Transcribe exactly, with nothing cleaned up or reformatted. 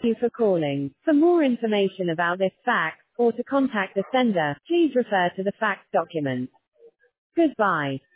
you for calling. For more information about this fax, or to contact the sender, please refer to the fax document. Goodbye.